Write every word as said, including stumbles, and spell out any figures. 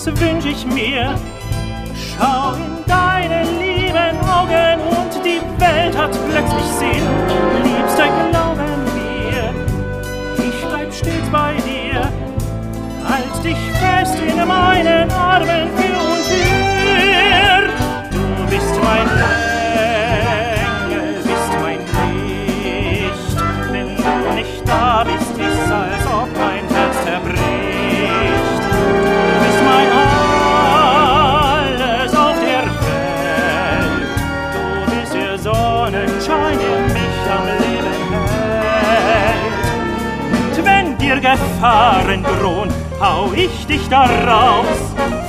das wünsch ich mir. Schau in deine lieben Augen und die Welt hat plötzlich Sinn. Liebster, glaube mir, ich bleib stets bei dir. Halt dich fest in meinen Armen für und für. Du bist mein Engel, bist mein Licht. Wenn du nicht da bist, ist's, als ob mein Herz zerbricht. Du bist mein Alles auf der Welt. Du bist der Sonnenschein, der mich am Leben hält. Und wenn dir Gefahren drohen, hau ich dich da raus.